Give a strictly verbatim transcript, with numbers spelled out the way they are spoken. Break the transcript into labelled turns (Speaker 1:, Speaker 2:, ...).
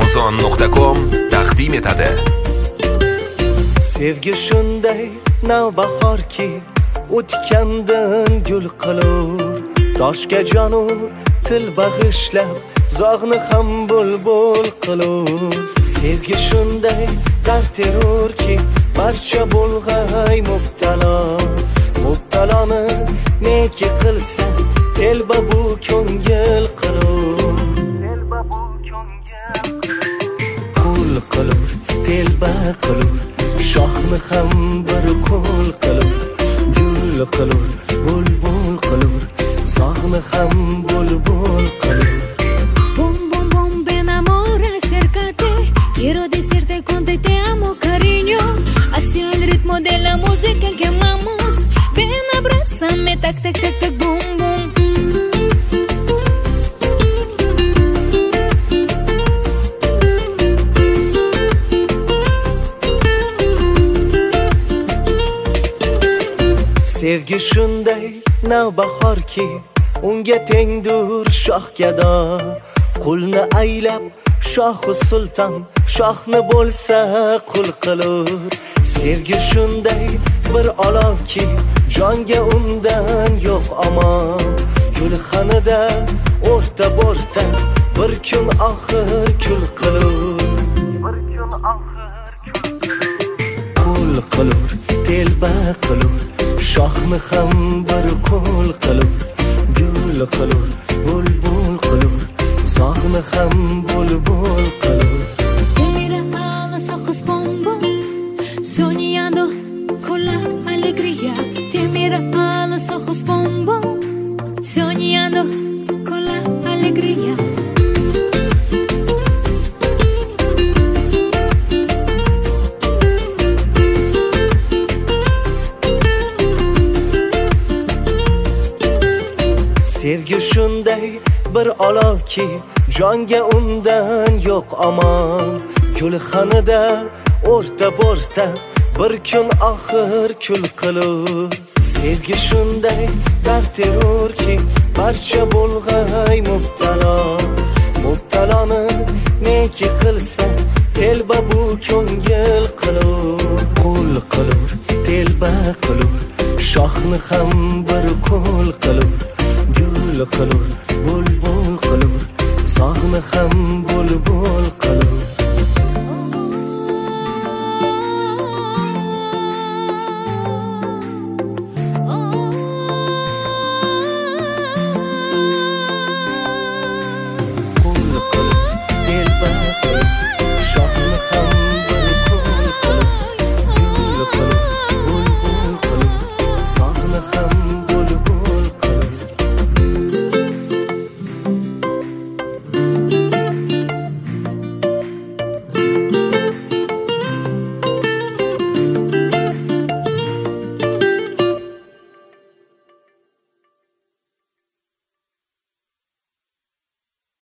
Speaker 1: amazon nuqta com taqdim etadi.
Speaker 2: Sevgi shunday navbahorki, o'tgandan gul qilur, toshga jonu til bag'ishlab, zog'ni ham bulbul qilur. Sevgi shunday dard terurki, barcha bo'lg'ay mubtalo, mubtaloni neki qilsa, telba bu ko'ngil qilur. Telba bu ko'ngil qul qilur, telba qilur, shohni ham bir qo'l qilur, gul qilur, bulbul qilur, zog'ni ham bulbul qilur.
Speaker 3: Bum bum bum, ven amor, acércate, quiero decirte cuánto te amo, cariño, hacia el ritmo de la música que amamos. Ven, abrázame, tac tac tac tac, bum bum.
Speaker 2: Sevgi shunday navbahorki, unga tengdur shoh gado, qulni aylab shohu sulton, shohni bo'lsa qul qilur. Sevgi shunday bir olovki, jonga undan yo'q amon, gulxanida o'rta bo'rta bir kun oxir kul qilur. Bir kun oxir kul qilur, telba qilur, shohni ham bir qo'l qilur, gul qilur, bulbul qilur, zog'ni ham bulbul qilur.
Speaker 3: Te mira a los ojos bom bom, soñando con la alegría. Te mira a los ojos bom bom, soñando con la alegría.
Speaker 2: Sevgi shunday bir olovki, jonga undan yo'q amon, gulxanida o'rta bo'rta bir kun oxir kul qilur. Sevgi shunday dard terurki, barcha bo'lg'ay mubtalo, mubtaloni neki qilsa, telba bu ko'ngil qilur. Qul qilur, telba qilur, shohni ham bir qo'l qilur, gul qilur, bulbul qilur, zog'ni ham bulbul qilur.